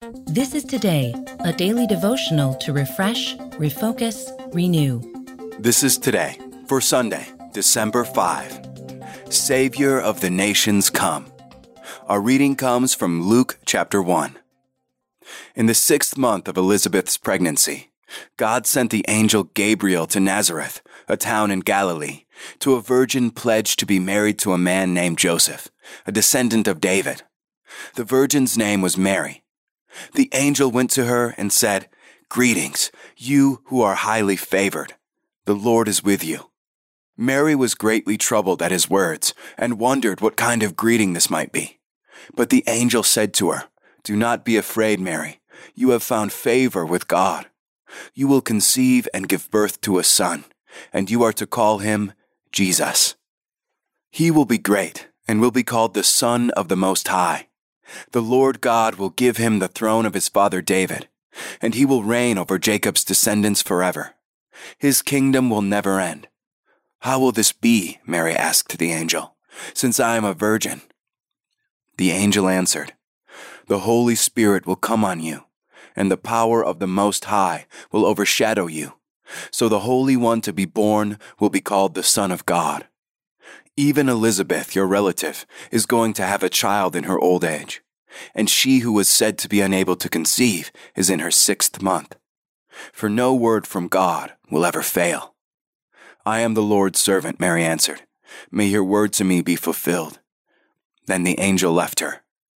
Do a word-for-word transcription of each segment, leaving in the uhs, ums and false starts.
This is Today, a daily devotional to refresh, refocus, renew. This is Today for Sunday, December fifth. Savior of the nations come. Our reading comes from Luke chapter one. In the sixth month of Elizabeth's pregnancy, God sent the angel Gabriel to Nazareth, a town in Galilee, to a virgin pledged to be married to a man named Joseph, a descendant of David. The virgin's name was Mary. The angel went to her and said, "Greetings, you who are highly favored. The Lord is with you." Mary was greatly troubled at his words and wondered what kind of greeting this might be. But the angel said to her, "Do not be afraid, Mary. You have found favor with God. You will conceive and give birth to a son, and you are to call him Jesus. He will be great and will be called the Son of the Most High. The Lord God will give him the throne of his father David, and he will reign over Jacob's descendants forever. His kingdom will never end." "How will this be?" Mary asked the angel, "since I am a virgin?" The angel answered, "The Holy Spirit will come on you, and the power of the Most High will overshadow you. So the Holy One to be born will be called the Son of God. Even Elizabeth, your relative, is going to have a child in her old age, and she who was said to be unable to conceive is in her sixth month. For no word from God will ever fail." "I am the Lord's servant," Mary answered. "May your word to me be fulfilled." Then the angel left her.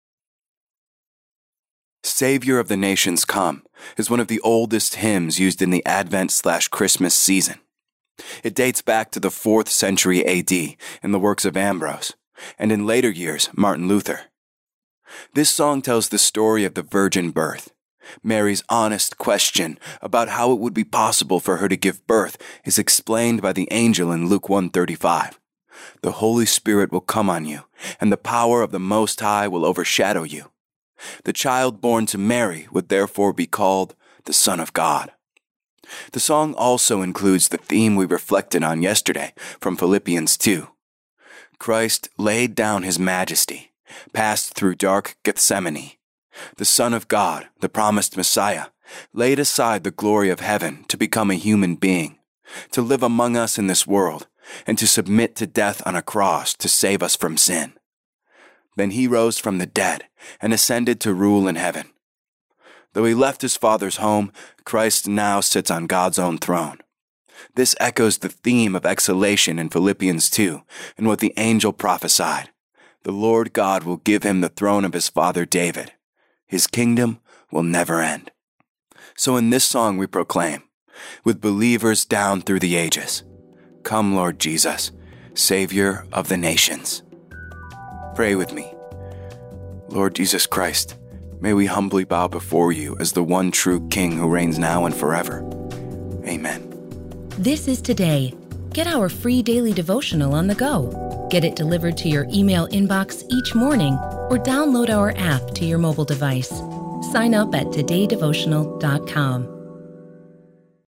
Savior of the Nations Come is one of the oldest hymns used in the Advent slash Christmas season. It dates back to the fourth century A D in the works of Ambrose, and in later years, Martin Luther. This song tells the story of the virgin birth. Mary's honest question about how it would be possible for her to give birth is explained by the angel in Luke one thirty-five. "The Holy Spirit will come on you, and the power of the Most High will overshadow you. The child born to Mary would therefore be called the Son of God." The song also includes the theme we reflected on yesterday from Philippians two. Christ laid down his majesty, passed through dark Gethsemane. The Son of God, the promised Messiah, laid aside the glory of heaven to become a human being, to live among us in this world, and to submit to death on a cross to save us from sin. Then he rose from the dead and ascended to rule in heaven. Though he left his Father's home, Christ now sits on God's own throne. This echoes the theme of exaltation in Philippians two and what the angel prophesied. The Lord God will give him the throne of his father David. His kingdom will never end. So in this song we proclaim, with believers down through the ages, "Come, Lord Jesus, Savior of the nations." Pray with me. Lord Jesus Christ, may we humbly bow before you as the one true King who reigns now and forever. Amen. This is Today. Get our free daily devotional on the go. Get it delivered to your email inbox each morning or download our app to your mobile device. Sign up at today devotional dot com.